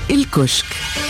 الكشك.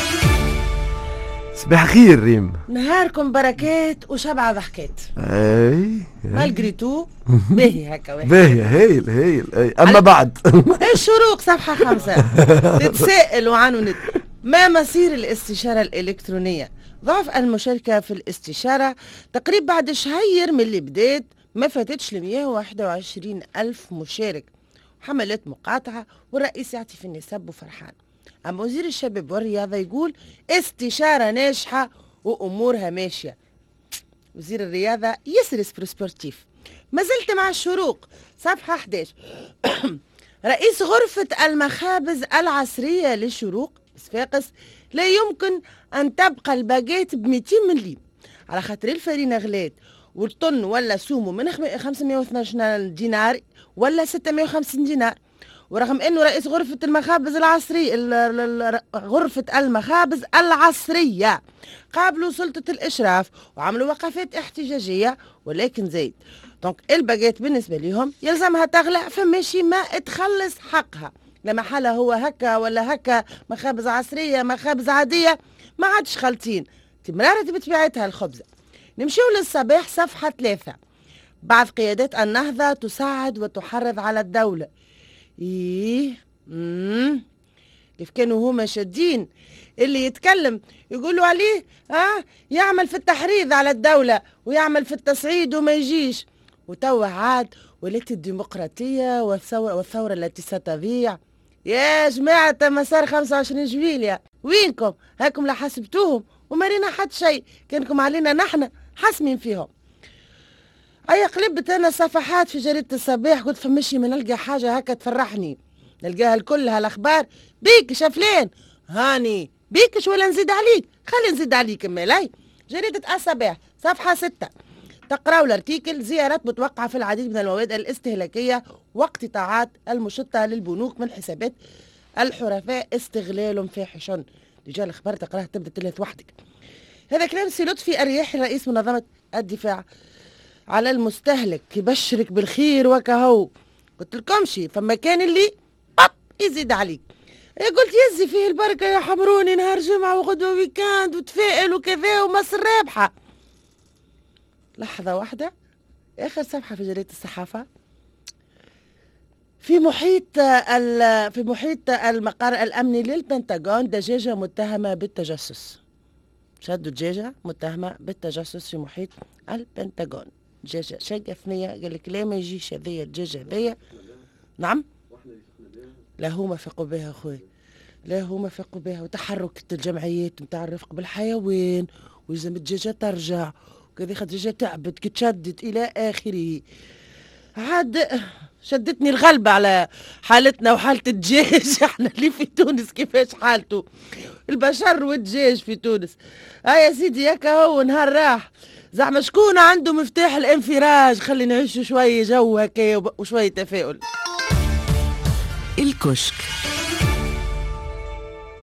صباح خير ريم. نهاركم بركات وشبع ضحكات. اي مالجري تو باهي هكا واحد باهي هايل هايل. اما بعد الشروق صفحة 5 تتساءلوا عنه ما مصير الاستشارة الإلكترونية؟ ضعف المشاركة في الاستشارة تقريبا بعد شهير من اللي بدات ما فاتتش ل 121 ألف مشارك، حملات مقاطعة والرئيس يعطي في النسب وفرحان. أما وزير الشباب والرياضة يقول استشارة ناجحة وأمورها ماشية. وزير الرياضة يسرس برسبورتيف. ما زلت مع الشروق صفحة 11 رئيس غرفة المخابز العصرية للشروق صفاقس لا يمكن أن تبقى الباجيت ب 200 مليم على خاطر الفرينة غلات والطن ولا سومو من 512 دينار ولا 650 دينار، ورغم انه رئيس غرفة المخابز العصرية غرفة المخابز العصرية قابلوا سلطة الإشراف وعملوا وقفات احتجاجية، ولكن زايد دونك الباجيت بالنسبة لهم يلزمها تغلى، فماشي ما تخلص حقها، لا محالة هو هكا ولا هكا، مخابز عصرية مخابز عادية ما عادش خالطين، مرارة بتبيعتها الخبزة. نمشيو للصباح صفحة 3 بعض قيادات النهضة تساعد وتحرض على الدولة. كيف كانوا هما شادين اللي يتكلم يقولوا عليه يعمل في التحريض على الدولة ويعمل في التصعيد وما يجيش، وتوا عاد ولات الديمقراطية والثورة التي ستضيع. يا جماعة مسار 25 جويليا وينكم؟ هاكم لا حسبتوهم وما رينا حد شيء، كانكم علينا نحن حاسمين فيهم. أي قلبت أنا صفحات في جريدة الصباح قلت فمشي ما نلقى حاجة هكا تفرحني، نلقاها الكل هالأخبار بيكش فلان هاني بيكش ولا نزيد عليك، خلي نزيد عليك مالاي. جريدة الصباح صفحة 6 تقرأوا الارتيكل زيارات متوقعة في العديد من المواد الاستهلاكية واقتطاعات المشطة للبنوك من حسابات الحرفاء استغلال فاحش. رجال الأخبار تقرأها تبدأ تلهث وحدك. هذا كلام سي لطفي الرياحي رئيس منظمة الدفاع على المستهلك، يبشرك بالخير وكهو. قلت لكمش فما كان اللي يزيد عليك، قلت يزي فيه البركة يا حمروني، نهار جمعة وغدوة ويكاند وتفائل وكذا ومصر رابحة. لحظة واحدة آخر صفحة في جريدة الصحافة في محيط المقر الأمني للبنتاغون دجاجة متهمة بالتجسس. شدوا دجاجة متهمة بالتجسس في محيط البنتاغون، دجاجة شقفنية قال لك لا ما يجيش هذيا الدجاجة هذيا. نعم لا هما فاقوا بها أخوي، لا هما فاقوا بها، وتحركت الجمعيات نتاع الرفق بالحيوان ويلزم الدجاجة ترجع وكذا، الدجاجة تعبت كي تشدت إلى آخره. عاد شدتني الغلبة على حالتنا وحالة الدجاج احنا اللي في تونس كيفاش حالته البشر والدجاج في تونس. يا سيدي هكا هو نهار راح، زعما شكون عنده مفتاح الانفراج؟ خلي نعيش شوية جو هكا وشوية تفاؤل. الكشك.